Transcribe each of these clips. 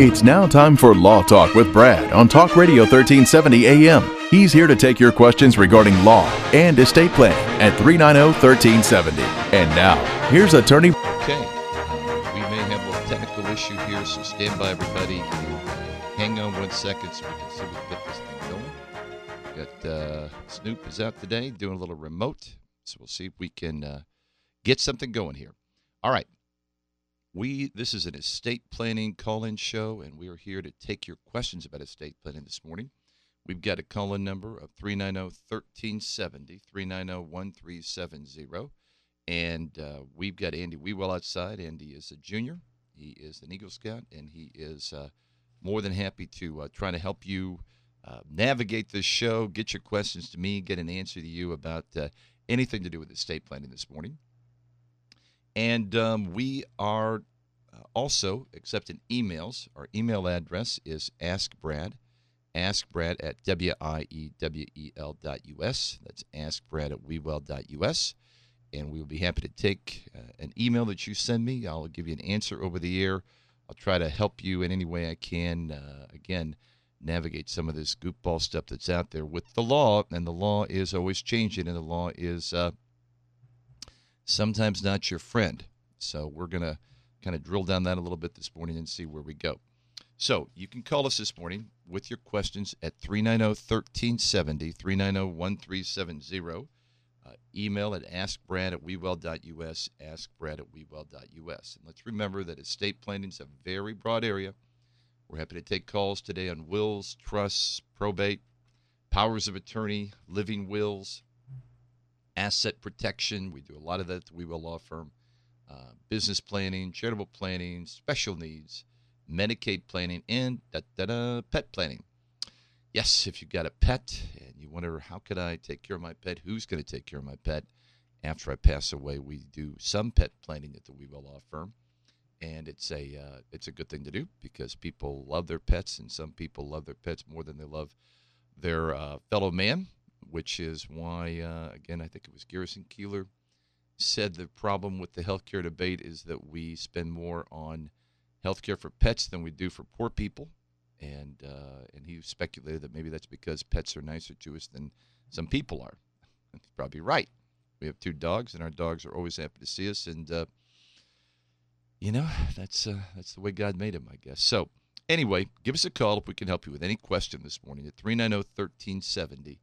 It's now time for Law Talk with Brad on Talk Radio 1370 AM. He's here to take your questions regarding law and estate planning at 390-1370. And now, here's attorney. Okay, we may have a little technical issue here, so stand by, everybody. Hang on 1 second so we can see if we can get this thing going. Got Snoop is out today doing a little remote, so we'll see if we can get something going here. All right. This is an estate planning call-in show, and we are here to take your questions about estate planning this morning. We've got a call-in number of 390-1370, 390-1370, and we've got Andy Wewell outside. Andy is a junior. He is an Eagle Scout, and he is more than happy to try to help you navigate this show, get your questions to me, get an answer to you about anything to do with estate planning this morning. And we are also accepting emails. Our email address is askbrad at wiewell.us. That's askbrad at wiewell.us. And we will be happy to take an email that you send me. I'll give you an answer over the air. I'll try to help you in any way I can, again, navigate some of this goofball stuff that's out there with the law. And the law is always changing, and the law is sometimes not your friend. So we're going to kind of drill down that a little bit this morning and see where we go. So you can call us this morning with your questions at 390-1370, 390-1370. Email at askbrad at wiewell.us, askbrad at wiewell.us. And let's remember that estate planning is a very broad area. We're happy to take calls today on wills, trusts, probate, powers of attorney, living wills, asset protection. We do a lot of that at the Wewell Law Firm. Business planning, charitable planning, special needs, Medicaid planning, and pet planning. Yes, if you've got a pet and you wonder, how could I take care of my pet? Who's going to take care of my pet after I pass away? We do some pet planning at the Wewell Law Firm, and it's a good thing to do because people love their pets, and some people love their pets more than they love their fellow man, which is why, again, I think it was Garrison Keillor said the problem with the healthcare debate is that we spend more on healthcare for pets than we do for poor people, and he speculated that maybe that's because pets are nicer to us than some people are. He's probably right. We have 2 dogs, and our dogs are always happy to see us, and that's the way God made them, I guess. So anyway, give us a call if we can help you with any question this morning at 390-1370,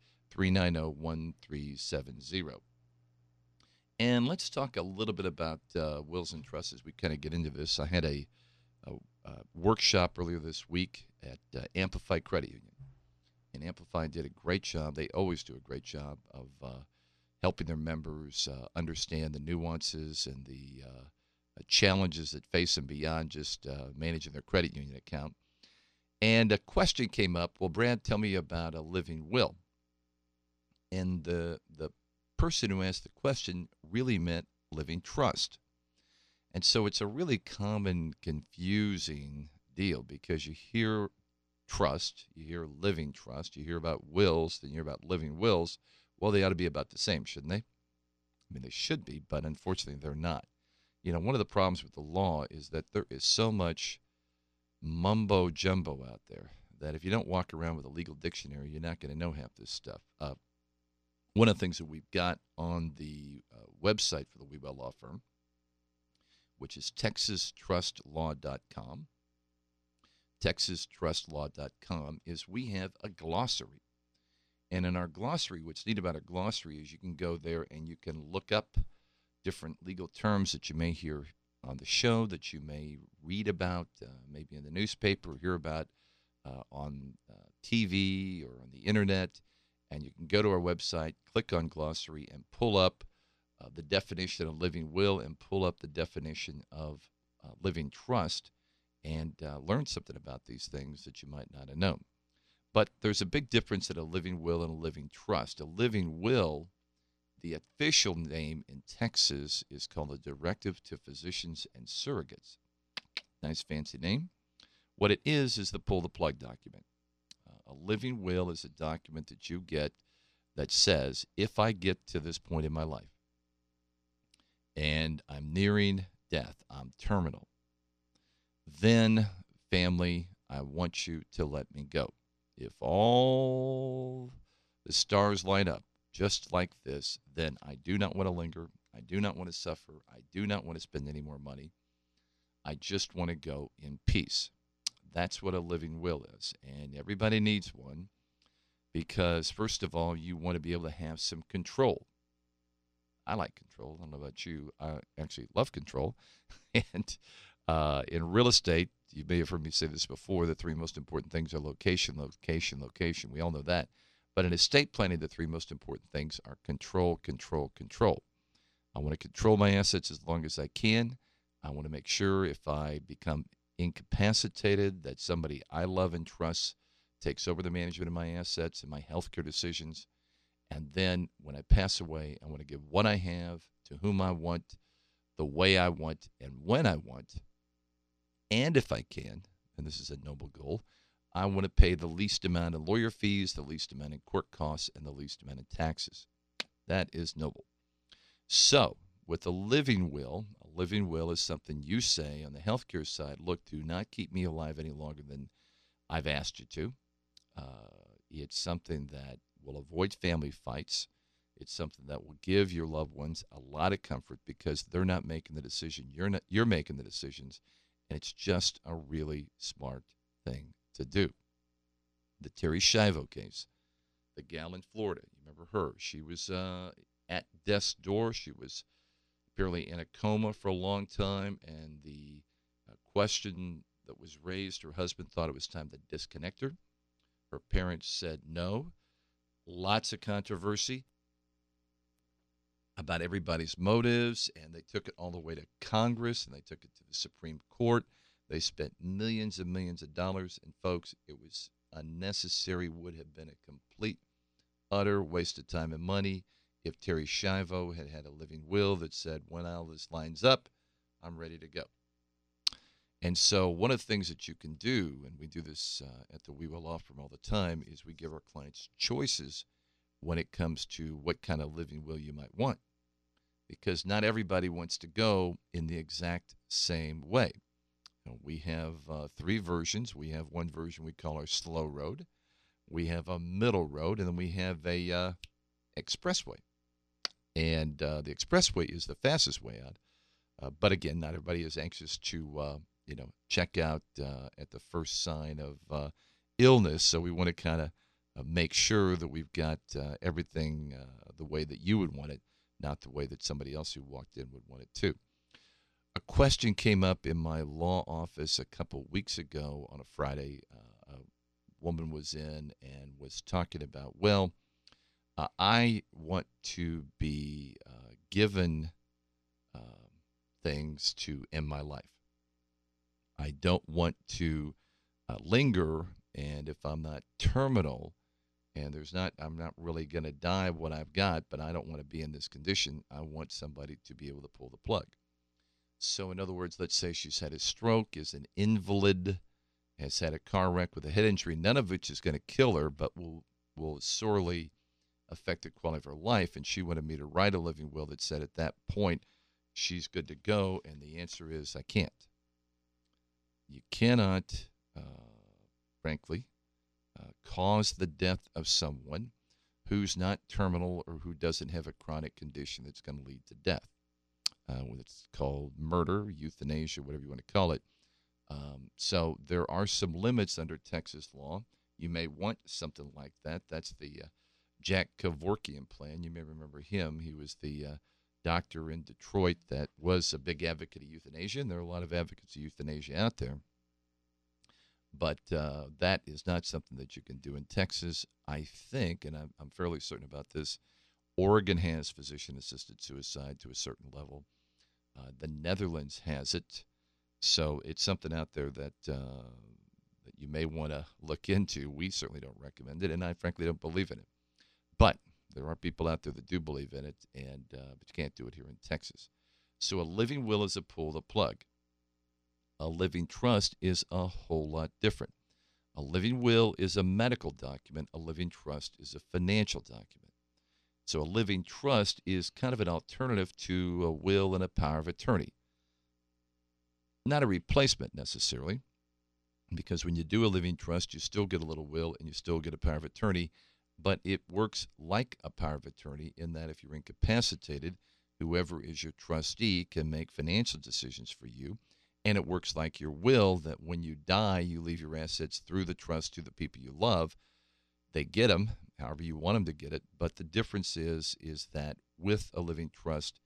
390-1370. And let's talk a little bit about wills and trusts as we kind of get into this. I had a workshop earlier this week at Amplify Credit Union. And Amplify did a great job. They always do a great job of helping their members understand the nuances and the challenges that face them beyond just managing their credit union account. And a question came up, well, Brad, tell me about a living will. And the person who asked the question really meant living trust. And so it's a really common, confusing deal because you hear trust, you hear living trust, you hear about wills, then you hear about living wills. Well, they ought to be about the same, shouldn't they? I mean, they should be, but unfortunately they're not. You know, one of the problems with the law is that there is so much mumbo jumbo out there that if you don't walk around with a legal dictionary, you're not going to know half this stuff. One of the things that we've got on the website for the Wewell Law Firm, which is texastrustlaw.com, texastrustlaw.com, is we have a glossary. And in our glossary, what's neat about our glossary is you can go there and you can look up different legal terms that you may hear on the show, that you may read about, maybe in the newspaper, or hear about on TV or on the internet. And you can go to our website, click on glossary, and pull up the definition of living will and pull up the definition of living trust and learn something about these things that you might not have known. But there's a big difference in a living will and a living trust. A living will, the official name in Texas is called a Directive to Physicians and Surrogates. Nice fancy name. What it is the pull-the-plug document. A living will is a document that you get that says, if I get to this point in my life and I'm nearing death, I'm terminal, then family, I want you to let me go. If all the stars line up just like this, then I do not want to linger. I do not want to suffer. I do not want to spend any more money. I just want to go in peace. That's what a living will is. And everybody needs one because, first of all, you want to be able to have some control. I like control. I don't know about you. I actually love control. And in real estate, you may have heard me say this before, the three most important things are location, location, location. We all know that. But in estate planning, the three most important things are control, control, control. I want to control my assets as long as I can. I want to make sure if I become incapacitated that somebody I love and trust takes over the management of my assets and my healthcare decisions. And then when I pass away, I want to give what I have to whom I want, the way I want, and when I want. And if I can, and this is a noble goal, I want to pay the least amount in lawyer fees, the least amount in court costs, and the least amount in taxes. That is noble. So, with a living will is something you say on the healthcare side, look, do not keep me alive any longer than I've asked you to. It's something that will avoid family fights. It's something that will give your loved ones a lot of comfort because they're not making the decision. You're making the decisions, and it's just a really smart thing to do. The Terri Schiavo case, the gal in Florida, you remember her? She was at death's door. She was apparently in a coma for a long time, and the question that was raised, her husband thought it was time to disconnect her. Her parents said no. Lots of controversy about everybody's motives, and they took it all the way to Congress, and they took it to the Supreme Court. They spent millions and millions of dollars, and folks, it was unnecessary, would have been a complete, utter waste of time and money if Terri Schiavo had had a living will that said, when all this lines up, I'm ready to go. And so one of the things that you can do, and we do this at the We Will Law Firm all the time, is we give our clients choices when it comes to what kind of living will you might want. Because not everybody wants to go in the exact same way. We have three versions. We have one version we call our slow road. We have a middle road, and then we have a expressway. And the expressway is the fastest way out. But again, not everybody is anxious to check out at the first sign of illness. So we want to kind of make sure that we've got everything the way that you would want it, not the way that somebody else who walked in would want it too. A question came up in my law office a couple weeks ago on a Friday. A woman was in and was talking about, I want to be given things to end my life. I don't want to linger, and if I'm not terminal, and I'm not really going to die of what I've got, but I don't want to be in this condition. I want somebody to be able to pull the plug. So in other words, let's say she's had a stroke, is an invalid, has had a car wreck with a head injury, none of which is going to kill her, but will sorely affect the quality of her life. And she wanted me to write a living will that said at that point she's good to go. And the answer is I can't. You cannot, frankly, cause the death of someone who's not terminal or who doesn't have a chronic condition that's going to lead to death. It's called murder, euthanasia, whatever you want to call it. So there are some limits under Texas law. You may want something like that. That's the Jack Kevorkian plan. You may remember him. He was the doctor in Detroit that was a big advocate of euthanasia, and there are a lot of advocates of euthanasia out there. But that is not something that you can do in Texas. I think, and I'm fairly certain about this, Oregon has physician-assisted suicide to a certain level. The Netherlands has it. So it's something out there that you may want to look into. We certainly don't recommend it, and I frankly don't believe in it. But there are people out there that do believe in it, but you can't do it here in Texas. So a living will is a pull the plug. A living trust is a whole lot different. A living will is a medical document. A living trust is a financial document. So a living trust is kind of an alternative to a will and a power of attorney. Not a replacement necessarily, because when you do a living trust, you still get a little will and you still get a power of attorney, but it works like a power of attorney in that if you're incapacitated, whoever is your trustee can make financial decisions for you. And it works like your will, that when you die, you leave your assets through the trust to the people you love. They get them however you want them to get it. But the difference is that with a living trust,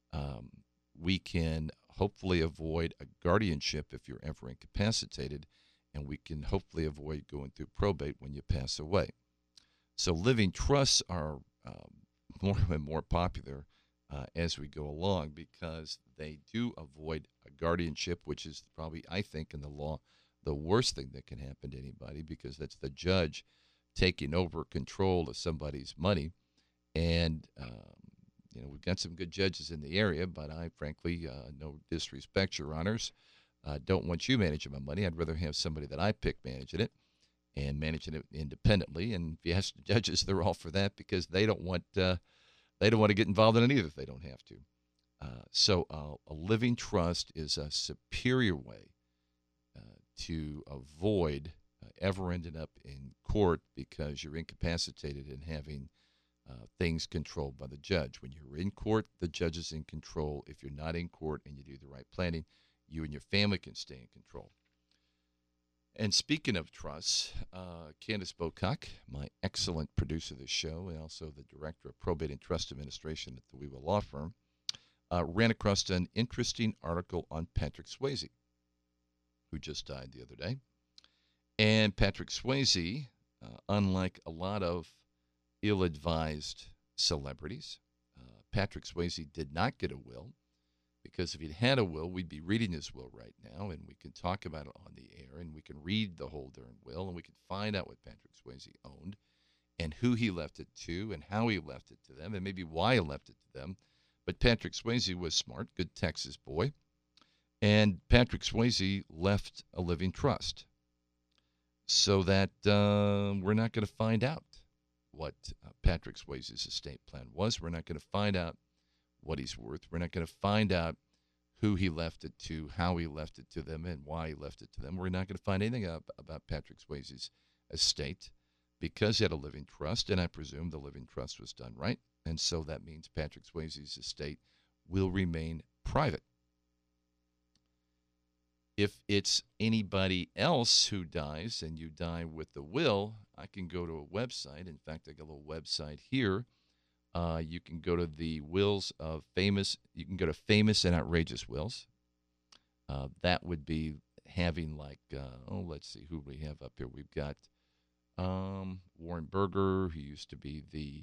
we can hopefully avoid a guardianship if you're ever incapacitated, and we can hopefully avoid going through probate when you pass away. So living trusts are more and more popular as we go along, because they do avoid a guardianship, which is probably, I think, in the law, the worst thing that can happen to anybody, because that's the judge taking over control of somebody's money. And, we've got some good judges in the area, but I frankly, no disrespect, Your Honors, don't want you managing my money. I'd rather have somebody that I pick managing it and managing it independently. And if you ask the judges, they're all for that, because they don't want to get involved in it either if they don't have to. So a living trust is a superior way to avoid ever ending up in court because you're incapacitated and having things controlled by the judge. When you're in court, the judge is in control. If you're not in court and you do the right planning, you and your family can stay in control. And speaking of trusts, Candace Bocock, my excellent producer of this show and also the director of probate and trust administration at the Weaver Law Firm, ran across an interesting article on Patrick Swayze, who just died the other day. And Patrick Swayze, unlike a lot of ill-advised celebrities, Patrick Swayze did not get a will, because if he'd had a will, we'd be reading his will right now, and we can talk about it on the air, and we can read the whole darn will, and we can find out what Patrick Swayze owned and who he left it to and how he left it to them and maybe why he left it to them. But Patrick Swayze was smart, good Texas boy, and Patrick Swayze left a living trust so that we're not going to find out what Patrick Swayze's estate plan was. We're not going to find out what he's worth. We're not going to find out who he left it to, how he left it to them, and why he left it to them. We're not going to find anything about Patrick Swayze's estate because he had a living trust, and I presume the living trust was done right. And so that means Patrick Swayze's estate will remain private. If it's anybody else who dies and you die with the will, I can go to a website. In fact, I got a little website here. You can go to the wills of famous. You can go to famous and outrageous wills. That would be having like, let's see, who we have up here. We've got Warren Burger, who used to be the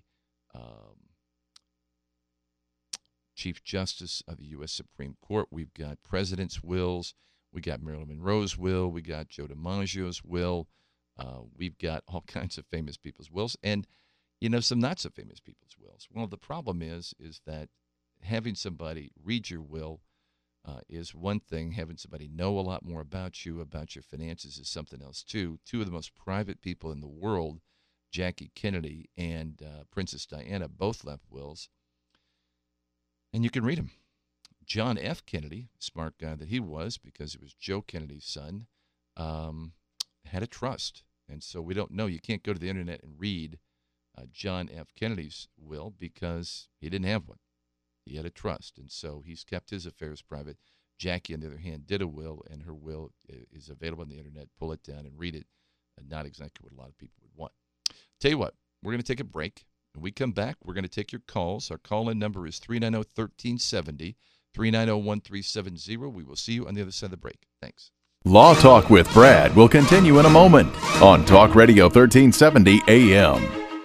Chief Justice of the U.S. Supreme Court. We've got president's wills. We got Marilyn Monroe's will. We got Joe DiMaggio's will. We've got all kinds of famous people's wills. And some not so famous people's wills. Well, the problem is that having somebody read your will is one thing. Having somebody know a lot more about you, about your finances, is something else too. Two of the most private people in the world, Jackie Kennedy and Princess Diana, both left wills. And you can read them. John F. Kennedy, smart guy that he was, because he was Joe Kennedy's son, had a trust. And so we don't know. You can't go to the internet and read John F. Kennedy's will because he didn't have one. He had a trust, and so he's kept his affairs private. Jackie, on the other hand, did a will, and her will is available on the internet. Pull it down and read it. Not exactly what a lot of people would want. Tell you what, we're going to take a break. When we come back, we're going to take your calls. Our call-in number is 390-1370, 390-1370. We will see you on the other side of the break. Thanks. Law Talk with Brad will continue in a moment on Talk Radio 1370 AM.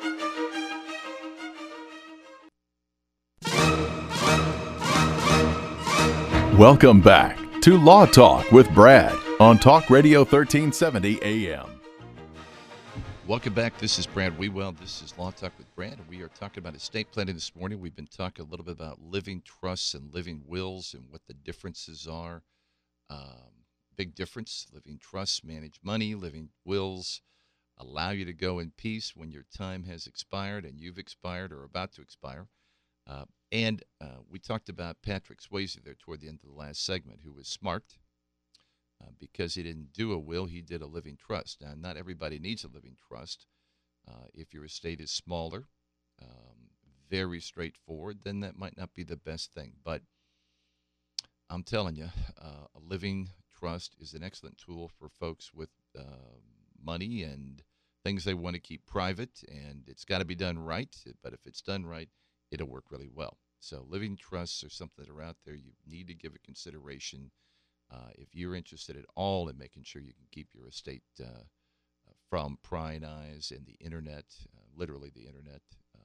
Welcome back to Law Talk with Brad on Talk Radio 1370 AM. Welcome back. This is Brad Wewell. This is Law Talk with Brad, and we are talking about estate planning this morning. We've been talking a little bit about living trusts and living wills and what the differences are. Big difference. Living trusts manage money. Living wills allow you to go in peace when your time has expired and you've expired or about to expire. And we talked about Patrick Swayze there toward the end of the last segment, who was smart, because he didn't do a will, he did a living trust. Now, not everybody needs a living trust. If your estate is smaller, very straightforward, then that might not be the best thing. But I'm telling you, a living trust is an excellent tool for folks with money and things they want to keep private, and it's got to be done right. But if it's done right, it'll work really well. So living trusts are something that are out there. You need to give it consideration if you're interested at all in making sure you can keep your estate from prying eyes and the internet, literally the internet.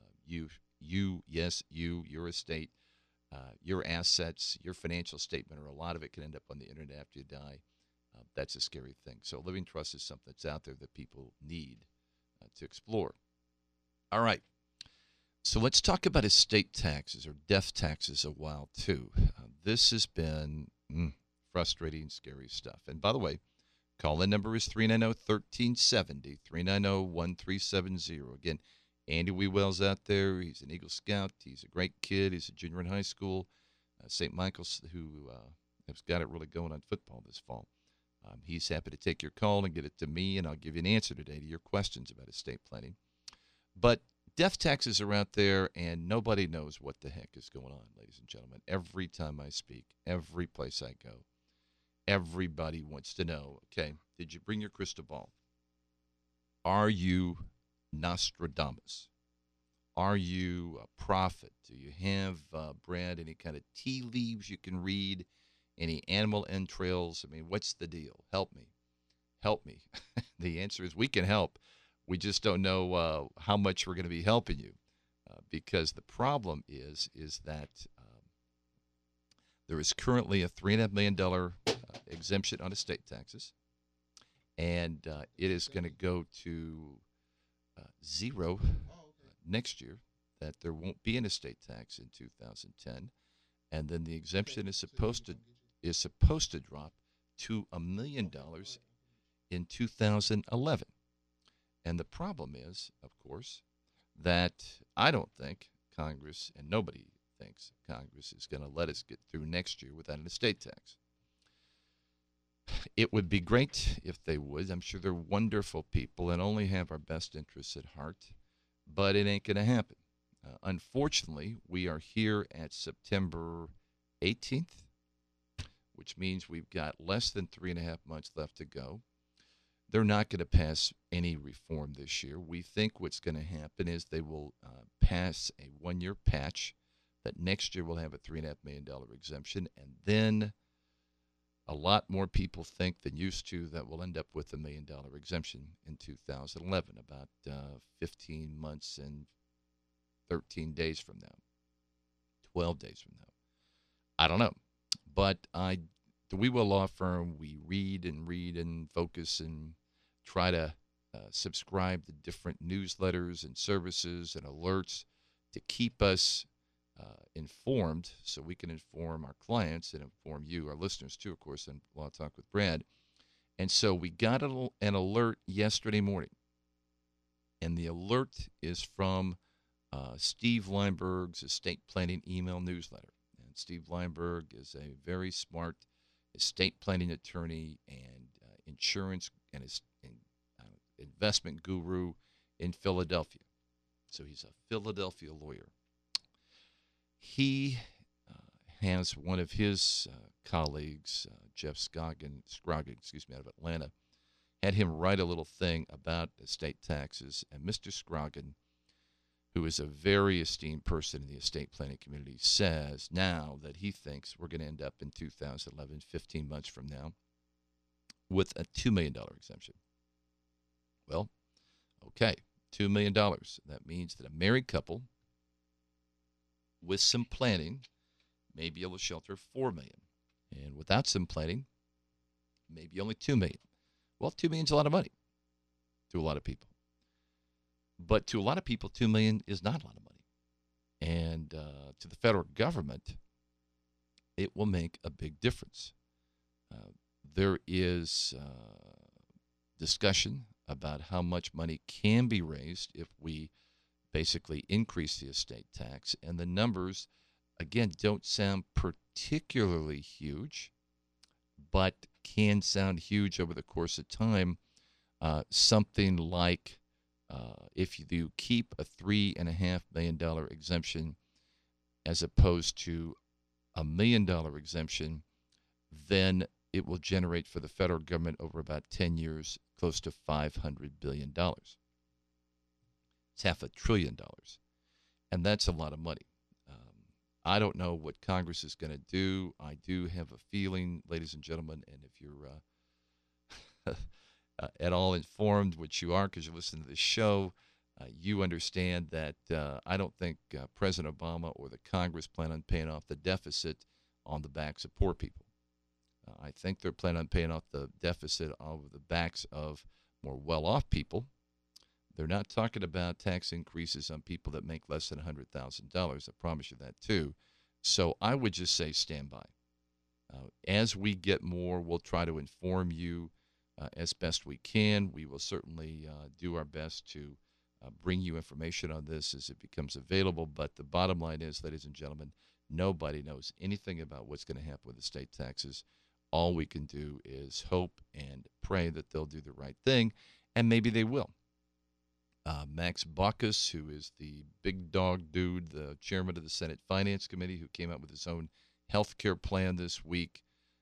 Your estate, your assets, your financial statement, or a lot of it can end up on the internet after you die. That's a scary thing. So living trust is something that's out there that people need to explore. All right. So let's talk about estate taxes or death taxes a while, too. This has been frustrating, scary stuff. And by the way, call-in number is 390-1370, 390-1370. Again, Andy Wewell's out there. He's an Eagle Scout. He's a great kid. He's a junior in high school. St. Michael's, who has got it really going on football this fall. He's happy to take your call and get it to me, and I'll give you an answer today to your questions about estate planning. But death taxes are out there, and nobody knows what the heck is going on, ladies and gentlemen. Every time I speak, every place I go, everybody wants to know, okay, did you bring your crystal ball? Are you Nostradamus? Are you a prophet? Do you have, Brad, any kind of tea leaves you can read? Any animal entrails? I mean, what's the deal? Help me. Help me. The answer is we can help. We just don't know how much we're going to be helping you because the problem is that there is currently a $3.5 million exemption on estate taxes, and it is going to go to zero next year, that there won't be an estate tax in 2010, and then the exemption is supposed to drop to $1 million in 2011. And the problem is, of course, that I don't think Congress, and nobody thinks Congress, is going to let us get through next year without an estate tax. It would be great if they would. I'm sure they're wonderful people and only have our best interests at heart, but it ain't going to happen. Unfortunately, we are here at September 18th, which means we've got less than 3.5 months left to go. They're not going to pass any reform this year. We think what's going to happen is they will pass a one-year patch that next year will have a $3.5 million exemption, and then a lot more people think than used to that we'll end up with a $1 million exemption in 2011, about 15 months and 13 days from now, 12 days from now. I don't know. But the Wewell Law Firm, we read and focus and try to subscribe to different newsletters and services and alerts to keep us informed so we can inform our clients and inform you, our listeners too, of course, on Law Talk with Brad. And so we got an alert yesterday morning, and the alert is from Steve Lineberg's estate planning email newsletter. And Steve Lineberg is a very smart estate planning attorney and insurance and investment guru in Philadelphia. So he's a Philadelphia lawyer. He has one of his colleagues, Jeff Scroggin, out of Atlanta, had him write a little thing about estate taxes. And Mr. Scroggin, who is a very esteemed person in the estate planning community, says now that he thinks we're going to end up in 2011, 15 months from now, with a $2 million exemption. Well, okay, $2 million. That means that a married couple with some planning may be able to shelter $4 million. And without some planning, maybe only $2 million. Well, $2 million is a lot of money to a lot of people. But to a lot of people, $2 million is not a lot of money. And to the federal government, it will make a big difference. There is discussion about how much money can be raised if we basically increase the estate tax. And the numbers, again, don't sound particularly huge, but can sound huge over the course of time. Something like if you keep a $3.5 million exemption as opposed to $1 million exemption, then it will generate for the federal government over about 10 years close to $500 billion. It's $500 billion. And that's a lot of money. I don't know what Congress is going to do. I do have a feeling, ladies and gentlemen, and if you're at all informed, which you are because you listen to this show, you understand that I don't think President Obama or the Congress plan on paying off the deficit on the backs of poor people. I think they're planning on paying off the deficit over the backs of more well-off people. They're not talking about tax increases on people that make less than $100,000. I promise you that, too. So I would just say stand by. As we get more, we'll try to inform you as best we can. We will certainly do our best to bring you information on this as it becomes available. But the bottom line is, ladies and gentlemen, nobody knows anything about what's going to happen with the state taxes. All we can do is hope and pray that they'll do the right thing, and maybe they will. Max Baucus, who is the big dog dude, the chairman of the Senate Finance Committee, who came out with his own health care plan this week,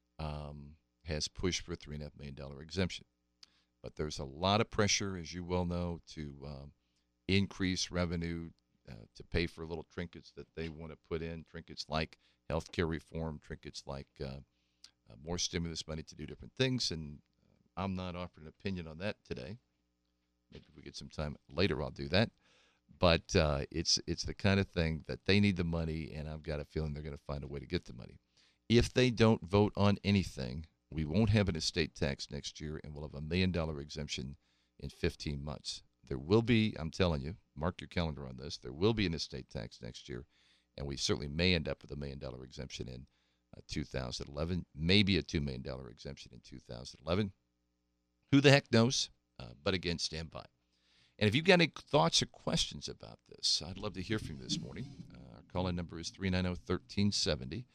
has pushed for a $3.5 million exemption. But there's a lot of pressure, as you well know, to increase revenue, to pay for little trinkets that they want to put in, trinkets like health care reform, trinkets like more stimulus money to do different things. And I'm not offering an opinion on that today. Maybe if we get some time later, I'll do that. But it's the kind of thing that they need the money, and I've got a feeling they're going to find a way to get the money. If they don't vote on anything, we won't have an estate tax next year, and we'll have $1 million exemption in 15 months. There will be, I'm telling you, mark your calendar on this, there will be an estate tax next year, and we certainly may end up with $1 million exemption in 2011, maybe a $2 million exemption in 2011. Who the heck knows? But again, stand by. And if you've got any thoughts or questions about this, I'd love to hear from you this morning. Our call-in number is 390-1370,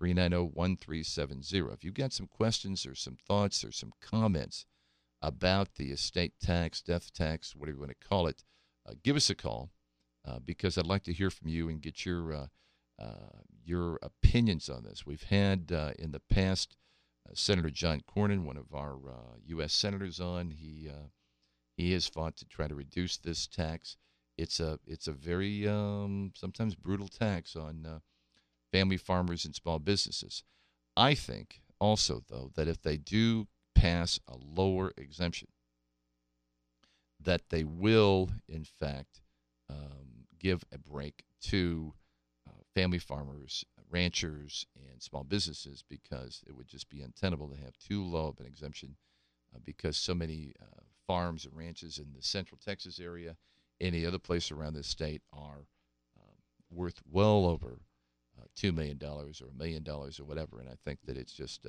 390-1370. If you've got some questions or some thoughts or some comments about the estate tax, death tax, whatever you want to call it, give us a call because I'd like to hear from you and get your opinions on this. We've had in the past Senator John Cornyn, one of our U.S. senators, on. He has fought to try to reduce this tax. It's a very sometimes brutal tax on family farmers and small businesses. I think also, though, that if they do pass a lower exemption, that they will, in fact, give a break to family farmers, ranchers, and small businesses, because it would just be untenable to have too low of an exemption because so many farms and ranches in the central Texas area, any other place around this state, are worth well over $2 million or $1 million or whatever. And I think that it's just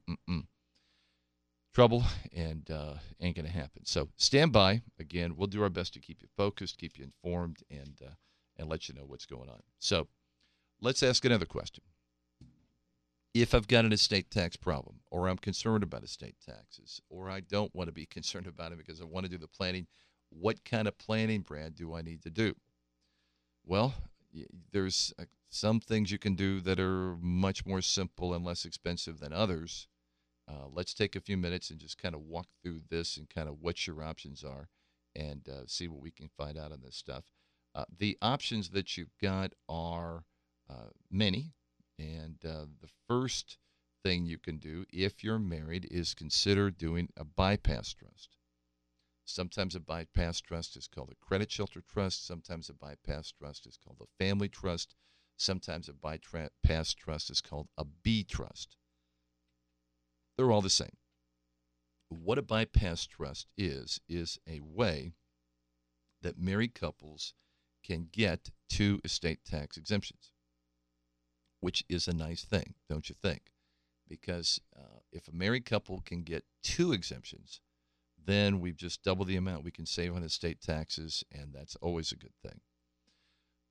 trouble and ain't going to happen. So stand by. Again, we'll do our best to keep you focused, keep you informed, and let you know what's going on. So let's ask another question. If I've got an estate tax problem, or I'm concerned about estate taxes, or I don't want to be concerned about it because I want to do the planning, what kind of planning, Brad, do I need to do? Well, there's some things you can do that are much more simple and less expensive than others. Let's take a few minutes and just kind of walk through this and kind of what your options are and see what we can find out on this stuff. The options that you've got are many. And the first thing you can do if you're married is consider doing a bypass trust. Sometimes a bypass trust is called a credit shelter trust. Sometimes a bypass trust is called a family trust. Sometimes a bypass trust is called a B trust. They're all the same. What a bypass trust is a way that married couples can get 2 estate tax exemptions, which is a nice thing, don't you think? Because if a married couple can get 2 exemptions, then we've just doubled the amount we can save on estate taxes, and that's always a good thing.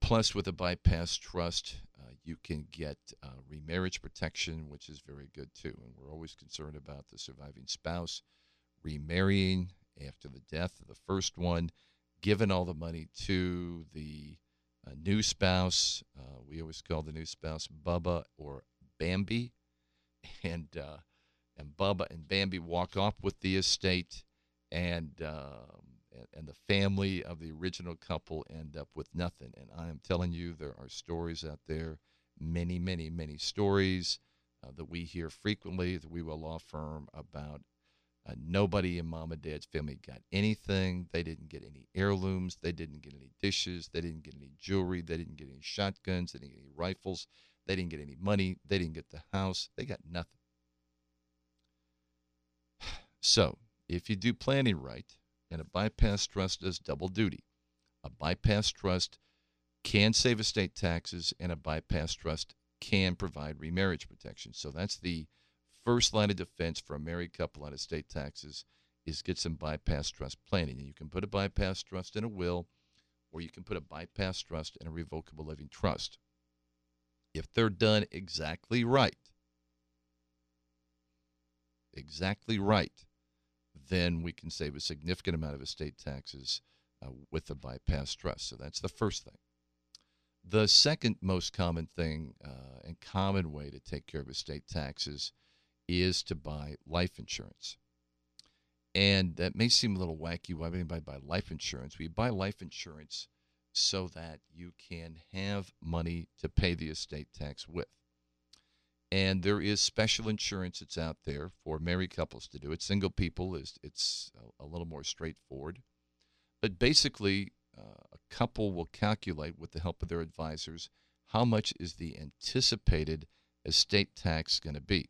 Plus, with a bypass trust, you can get remarriage protection, which is very good too. And we're always concerned about the surviving spouse remarrying after the death of the first one, giving all the money to the new spouse. We always call the new spouse Bubba or Bambi, and Bubba and Bambi walk off with the estate, and the family of the original couple end up with nothing. And I am telling you, there are stories out there, many, many, many stories that we hear frequently that we will law firm about. Nobody in mom and dad's family got anything. They didn't get any heirlooms. They didn't get any dishes. They didn't get any jewelry. They didn't get any shotguns. They didn't get any rifles. They didn't get any money. They didn't get the house. They got nothing. So if you do planning right, and a bypass trust does double duty. A bypass trust can save estate taxes, and a bypass trust can provide remarriage protection. So that's the first line of defense for a married couple on estate taxes, is get some bypass trust planning. And you can put a bypass trust in a will, or you can put a bypass trust in a revocable living trust. If they're done exactly right, then we can save a significant amount of estate taxes with a bypass trust. So that's the first thing. The second most common thing and common way to take care of estate taxes is to buy life insurance. And that may seem a little wacky. Why would anybody buy life insurance? We buy life insurance so that you can have money to pay the estate tax with. And there is special insurance that's out there for married couples to do it. Single people, it's a little more straightforward. But basically, a couple will calculate with the help of their advisors how much is the anticipated estate tax going to be.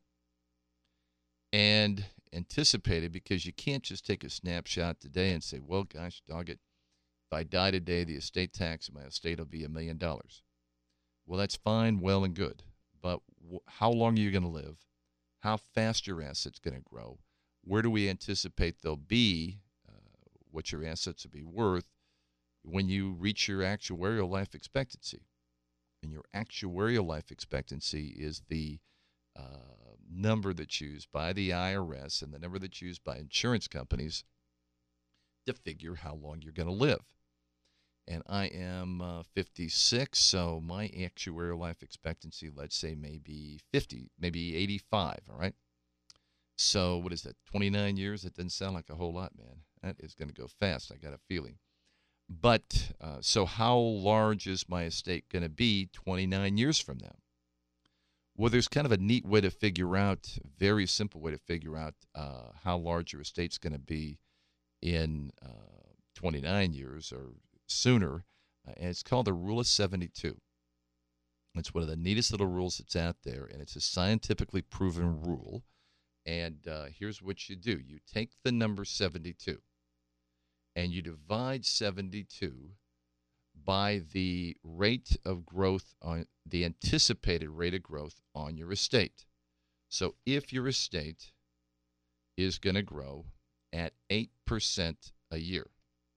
And anticipated because you can't just take a snapshot today and say, well, gosh, dog it, if I die today, the estate tax in my estate will be $1 million. Well, that's fine, well, and good. But how long are you going to live? How fast your assets going to grow? Where do we anticipate they'll be? What your assets will be worth when you reach your actuarial life expectancy? And your actuarial life expectancy is the number that's used by the IRS and the number that's used by insurance companies to figure how long you're going to live. And I am 56, so my actuarial life expectancy, let's say maybe 50, maybe 85, all right? So what is that, 29 years? That doesn't sound like a whole lot, man. That is going to go fast, I got a feeling. But so how large is my estate going to be 29 years from now? Well, there's kind of a neat way to figure out, very simple way to figure out how large your estate's going to be in 29 years or sooner, and it's called the Rule of 72. It's one of the neatest little rules that's out there, and it's a scientifically proven rule. And here's what you do. You take the number 72, and you divide 72 by the rate of growth, on the anticipated rate of growth on your estate. So if your estate is going to grow at 8% a year,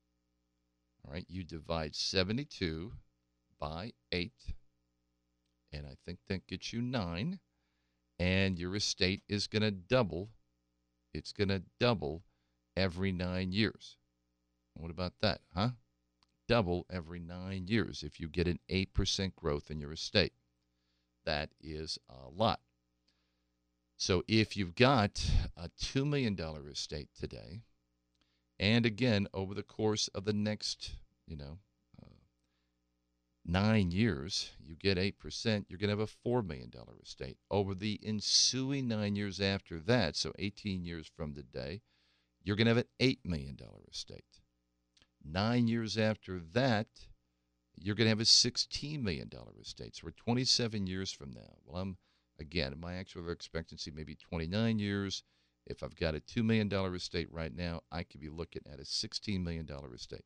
all right, you divide 72 by 8, and I think that gets you 9, and your estate is going to double. It's going to double every 9 years. What about that, huh? Double every 9 years if you get an 8% growth in your estate. That is a lot. So if you've got a $2 million estate today, and again, over the course of the next, 9 years, you get 8%, you're going to have a $4 million estate. Over the ensuing 9 years after that, so 18 years from today, you're going to have an $8 million estate. 9 years after that, you're going to have a $16 million estate. So we're 27 years from now. Well, my actual expectancy may be 29 years. If I've got a $2 million estate right now, I could be looking at a $16 million estate.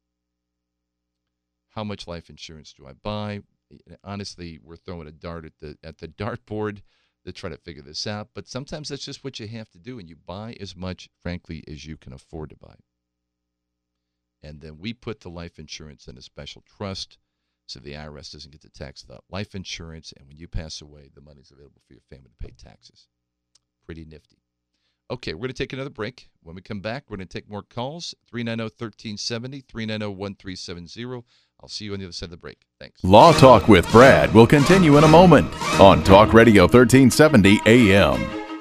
How much life insurance do I buy? Honestly, we're throwing a dart at the dartboard to try to figure this out. But sometimes that's just what you have to do, and you buy as much, frankly, as you can afford to buy. And then we put the life insurance in a special trust so the IRS doesn't get to tax the life insurance, and when you pass away, the money's available for your family to pay taxes. Pretty nifty. Okay, we're going to take another break. When we come back, we're going to take more calls, 390-1370, 390-1370. I'll see you on the other side of the break. Thanks. Law Talk with Brad will continue in a moment on Talk Radio 1370 AM.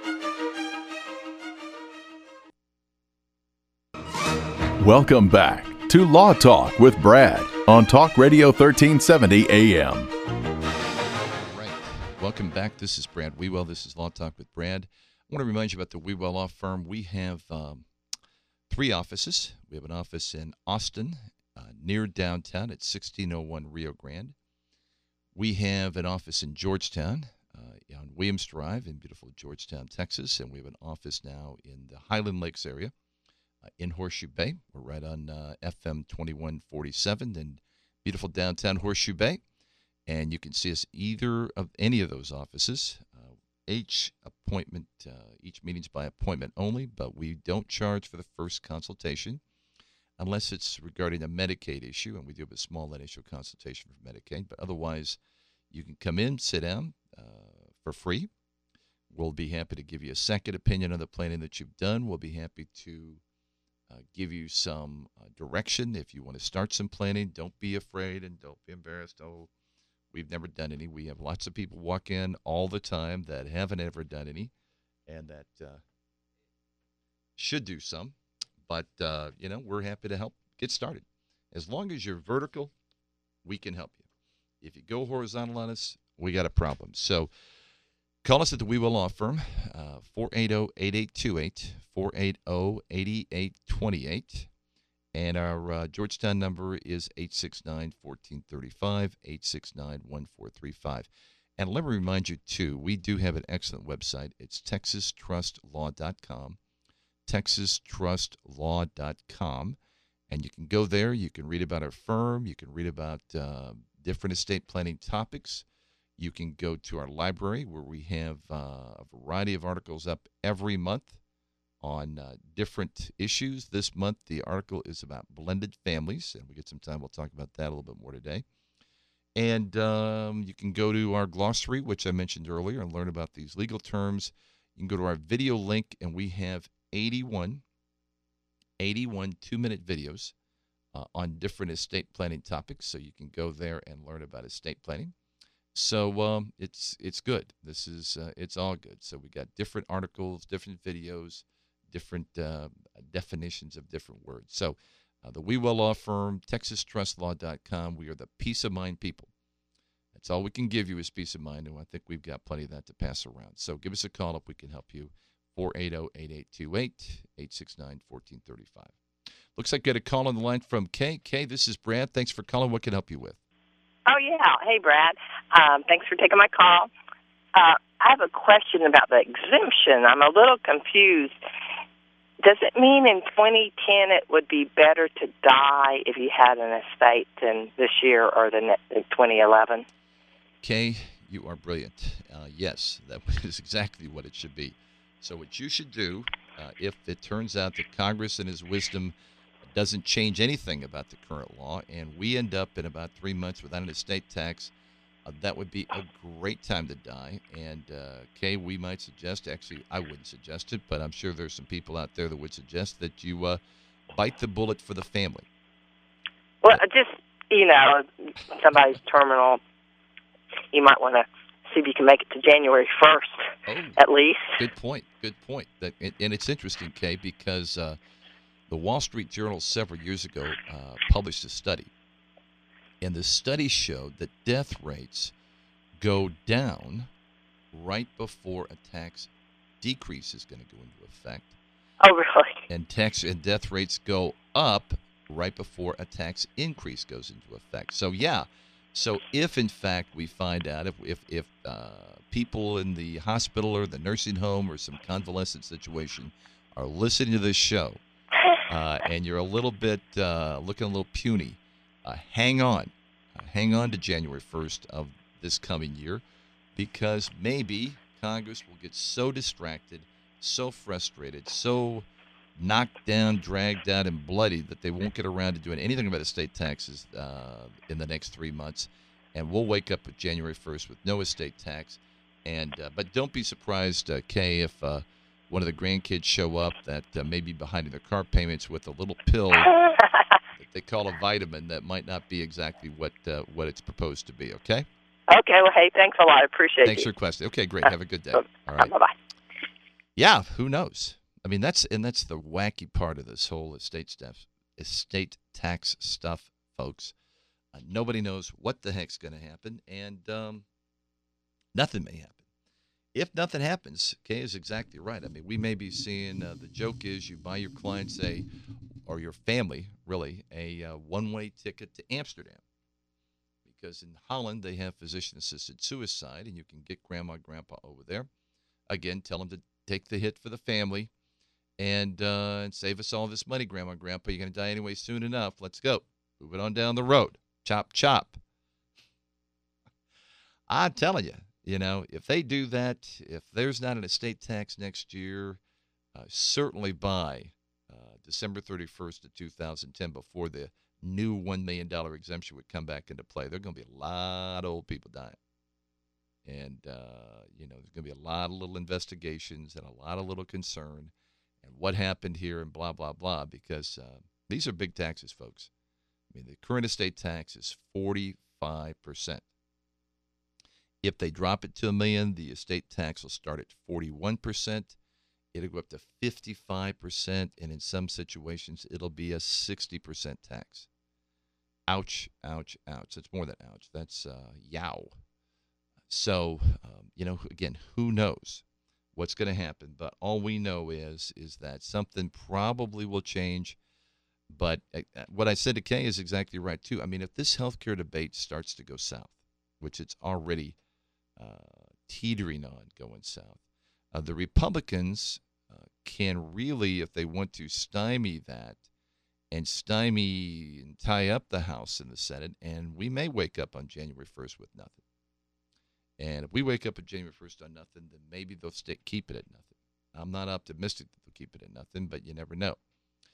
Welcome back to Law Talk with Brad on Talk Radio 1370 AM. All right. Welcome back. This is Brad Wewell. This is Law Talk with Brad. I want to remind you about the Wewell Law Firm. We have 3 offices. We have an office in Austin, near downtown at 1601 Rio Grande. We have an office in Georgetown on Williams Drive in beautiful Georgetown, Texas. And we have an office now in the Highland Lakes area in Horseshoe Bay. We're right on FM 2147 in beautiful downtown Horseshoe Bay. And you can see us either of any of those offices. Each meeting's by appointment only, but we don't charge for the first consultation unless it's regarding a Medicaid issue, and we do have a small initial consultation for Medicaid. But otherwise, you can come in, sit down for free. We'll be happy to give you a second opinion on the planning that you've done. We'll be happy to give you some direction if you want to start some planning. Don't be afraid and don't be embarrassed. Oh, we've never done any. We have lots of people walk in all the time that haven't ever done any and that should do some. But, we're happy to help get started. As long as you're vertical, we can help you. If you go horizontal on us, we got a problem. So call us at the Wewell Law Firm, 480-8828, 480-8828. And our Georgetown number is 869-1435, 869-1435. And let me remind you, too, we do have an excellent website. It's texastrustlaw.com, texastrustlaw.com. And you can go there. You can read about our firm. You can read about different estate planning topics. You can go to our library where we have a variety of articles up every month on different issues. This month, the article is about blended families, and we get some time. We'll talk about that a little bit more today. And you can go to our glossary, which I mentioned earlier, and learn about these legal terms. You can go to our video link, and we have 81 2-minute videos on different estate planning topics, so you can go there and learn about estate planning. So it's good. This is it's all good. So we got different articles, different videos, different definitions of different words. So the Wewell Law Firm, TexasTrustLaw.com. We are the peace of mind people. That's all we can give you is peace of mind, and I think we've got plenty of that to pass around. So give us a call if we can help you, 480-8828, 869-1435. Looks like we got a call on the line from Kay. Kay, this is Brad. Thanks for calling. What can I help you with? Oh, yeah. Hey, Brad. Thanks for taking my call. I have a question about the exemption. I'm a little confused. Does it mean in 2010 it would be better to die if you had an estate than this year or in 2011? Kay, you are brilliant. Yes, that is exactly what it should be. So what you should do, if it turns out that Congress in his wisdom doesn't change anything about the current law, and we end up in about 3 months without an estate tax, that would be a great time to die. And, Kay, we might suggest, actually, I wouldn't suggest it, but I'm sure there's some people out there that would suggest that you bite the bullet for the family. Well, just, somebody's terminal, you might want to see if you can make it to January 1st, at least. Good point. And it's interesting, Kay, because the Wall Street Journal several years ago published a study. And the study showed that death rates go down right before a tax decrease is going to go into effect. Oh, really? And death rates go up right before a tax increase goes into effect. So, yeah. So if, in fact, we find out if people in the hospital or the nursing home or some convalescent situation are listening to this show and you're a little bit looking a little puny, hang on to January 1st of this coming year, because maybe Congress will get so distracted, so frustrated, so knocked down, dragged out, and bloody that they won't get around to doing anything about estate taxes in the next 3 months. And we'll wake up with January 1st with no estate tax. And but don't be surprised, Kay, if one of the grandkids show up that may be behind in their car payments with a little pill that they call a vitamin that might not be exactly what it's proposed to be. Okay. Okay. Well, hey, thanks a lot. I appreciate Thanks you. for your question. Okay, great. Have a good day. All right. Bye-bye. Yeah, who knows? I mean, that's the wacky part of this whole estate tax stuff, folks. Nobody knows what the heck's going to happen, and nothing may happen. If nothing happens, Kay is exactly right. I mean, we may be seeing the joke is you buy your clients or your family, really, a one-way ticket to Amsterdam. Because in Holland, they have physician-assisted suicide, and you can get grandma and grandpa over there. Again, tell them to take the hit for the family and save us all this money, grandma and grandpa. You're going to die anyway soon enough. Let's go. Move it on down the road. Chop, chop. I'm telling you, if they do that, if there's not an estate tax next year, certainly by December 31st of 2010, before the new $1 million exemption would come back into play, there are going to be a lot of old people dying. And, there's going to be a lot of little investigations and a lot of little concern and what happened here and blah, blah, blah, because these are big taxes, folks. I mean, the current estate tax is 45%. If they drop it to $1 million, the estate tax will start at 41%. It'll go up to 55%, and in some situations, it'll be a 60% tax. Ouch, ouch, ouch. That's more than ouch. That's yow. So, again, who knows what's going to happen? But all we know is that something probably will change. But what I said to Kay is exactly right, too. I mean, if this healthcare debate starts to go south, which it's already teetering on going south, the Republicans can really, if they want to, stymie that and tie up the House and the Senate, and we may wake up on January 1st with nothing. And if we wake up on January 1st on nothing, then maybe they'll keep it at nothing. I'm not optimistic that they'll keep it at nothing, but you never know.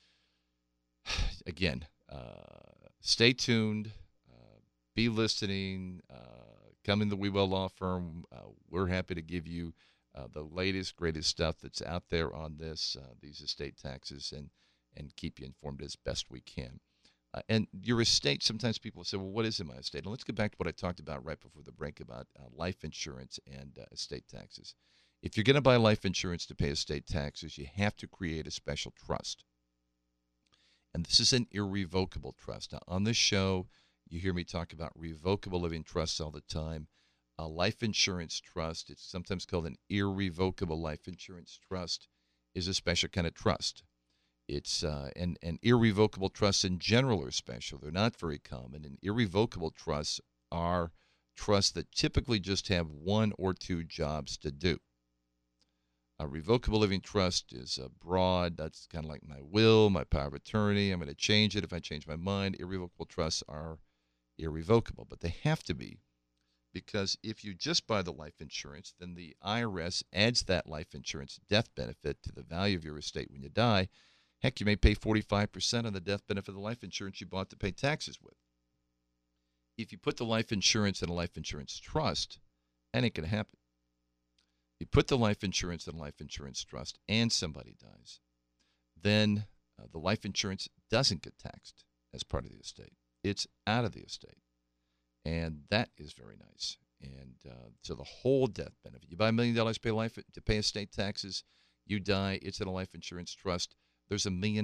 Again, stay tuned. Be listening. Come in the We Well Law Firm. We're happy to give you the latest, greatest stuff that's out there on these estate taxes, and keep you informed as best we can. And your estate, sometimes people say, well, what is in my estate? And let's get back to what I talked about right before the break about life insurance and estate taxes. If you're going to buy life insurance to pay estate taxes, you have to create a special trust. And this is an irrevocable trust. Now, on this show, you hear me talk about revocable living trusts all the time. A life insurance trust, it's sometimes called an irrevocable life insurance trust, is a special kind of trust. It's and irrevocable trusts in general are special. They're not very common. And irrevocable trusts are trusts that typically just have one or two jobs to do. A revocable living trust is broad. That's kind of like my will, my power of attorney. I'm going to change it if I change my mind. Irrevocable trusts are irrevocable, but they have to be, because if you just buy the life insurance, then the IRS adds that life insurance death benefit to the value of your estate when you die. Heck, you may pay 45% on the death benefit of the life insurance you bought to pay taxes with. If you put the life insurance in a life insurance trust, that ain't going to happen. You put the life insurance in a life insurance trust and somebody dies, then the life insurance doesn't get taxed as part of the estate. It's out of the estate. And that is very nice. And so the whole death benefit, you buy $1 million to pay estate taxes, you die, it's in a life insurance trust. There's $1 million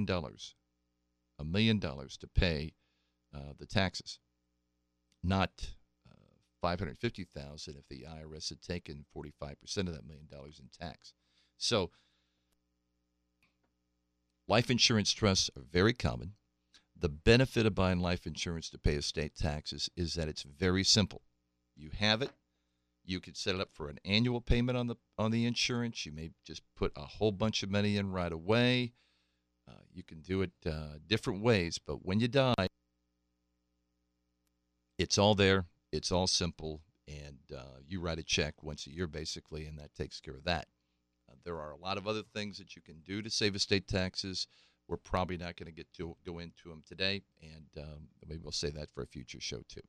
to pay the taxes, not $550,000 if the IRS had taken 45% of that $1 million in tax. So life insurance trusts are very common. The benefit of buying life insurance to pay estate taxes is that it's very simple. You have it. You could set it up for an annual payment on the insurance. You may just put a whole bunch of money in right away. You can do it different ways, but when you die, it's all there. It's all simple, and you write a check once a year, basically, and that takes care of that. There are a lot of other things that you can do to save estate taxes. We're probably not going to go into them today, and maybe we'll say that for a future show too.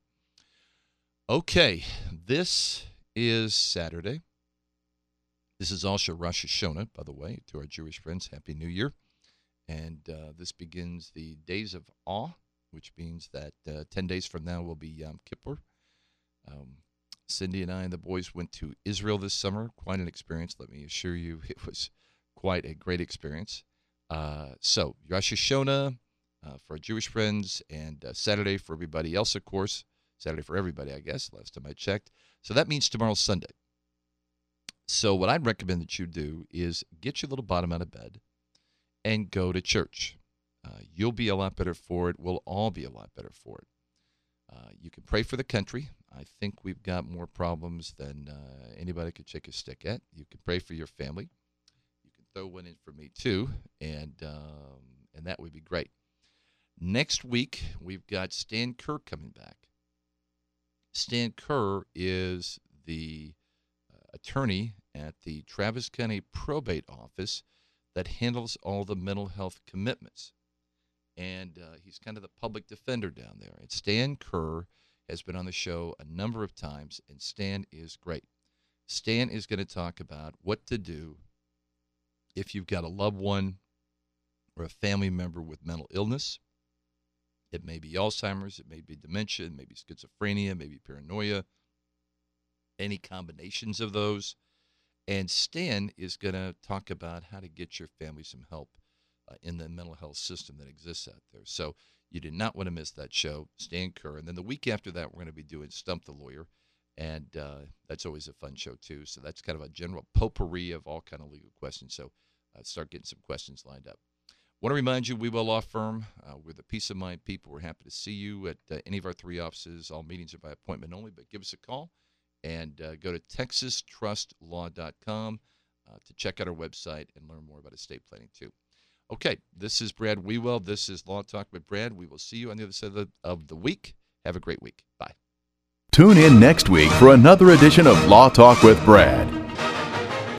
Okay, this is Saturday. This is also Rosh Hashanah, by the way, to our Jewish friends. Happy New Year. And this begins the Days of Awe, which means that 10 days from now will be Yom Kippur. Cindy and I and the boys went to Israel this summer. Quite an experience, let me assure you. It was quite a great experience. So, Rosh Hashanah for our Jewish friends, and Saturday for everybody else, of course. Saturday for everybody, I guess, last time I checked. So that means tomorrow's Sunday. So what I'd recommend that you do is get your little bottom out of bed and go to church. You'll be a lot better for it. We'll all be a lot better for it. You can pray for the country. I think we've got more problems than anybody could shake a stick at. You can pray for your family. You can throw one in for me too, and that would be great. Next week, we've got Stan Kerr coming back. Stan Kerr is the attorney at the Travis County Probate Office that handles all the mental health commitments. And he's kind of the public defender down there. And Stan Kerr has been on the show a number of times, and Stan is great. Stan is going to talk about what to do if you've got a loved one or a family member with mental illness. It may be Alzheimer's, it may be dementia, it may be schizophrenia, maybe paranoia, any combinations of those. And Stan is going to talk about how to get your family some help in the mental health system that exists out there. So you do not want to miss that show, Stan Kerr. And then the week after that, we're going to be doing Stump the Lawyer. And that's always a fun show, too. So that's kind of a general potpourri of all kind of legal questions. So start getting some questions lined up. Want to remind you, We Will Law Firm, we're the peace of mind people. We're happy to see you at any of our 3 offices. All meetings are by appointment only, but give us a call and go to texastrustlaw.com to check out our website and learn more about estate planning, too. Okay, this is Brad Wewell. This is Law Talk with Brad. We will see you on the other side of the week. Have a great week. Bye. Tune in next week for another edition of Law Talk with Brad.